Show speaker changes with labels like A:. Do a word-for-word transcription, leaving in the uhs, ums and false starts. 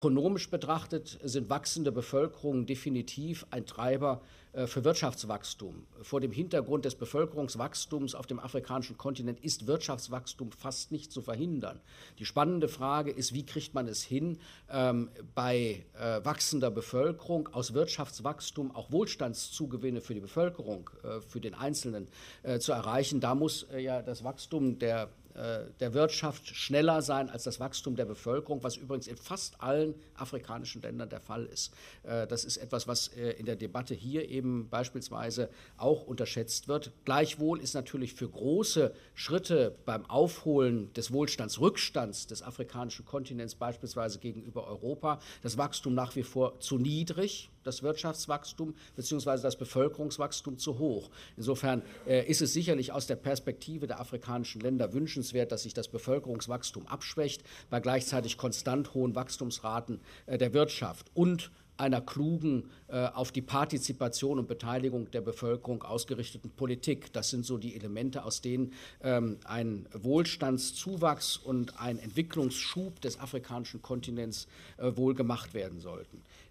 A: Ökonomisch betrachtet sind wachsende Bevölkerungen definitiv ein Treiber äh, für Wirtschaftswachstum. Vor dem Hintergrund des Bevölkerungswachstums auf dem afrikanischen Kontinent ist Wirtschaftswachstum fast nicht zu verhindern. Die spannende Frage ist, wie kriegt man es hin, ähm, bei äh, wachsender Bevölkerung aus Wirtschaftswachstum auch Wohlstandszugewinne für die Bevölkerung, äh, für den Einzelnen äh, zu erreichen. Da muss äh, ja das Wachstum der der Wirtschaft schneller sein als das Wachstum der Bevölkerung, was übrigens in fast allen afrikanischen Ländern der Fall ist. Das ist etwas, was in der Debatte hier eben beispielsweise auch unterschätzt wird. Gleichwohl ist natürlich für große Schritte beim Aufholen des Wohlstandsrückstands des afrikanischen Kontinents, beispielsweise gegenüber Europa, das Wachstum nach wie vor zu niedrig, das Wirtschaftswachstum bzw. das Bevölkerungswachstum zu hoch. Insofern äh, ist es sicherlich aus der Perspektive der afrikanischen Länder wünschenswert, dass sich das Bevölkerungswachstum abschwächt, bei gleichzeitig konstant hohen Wachstumsraten äh, der Wirtschaft und einer klugen, äh, auf die Partizipation und Beteiligung der Bevölkerung ausgerichteten Politik. Das sind so die Elemente, aus denen ähm, ein Wohlstandszuwachs und ein Entwicklungsschub des afrikanischen Kontinents äh, wohl gemacht werden sollten.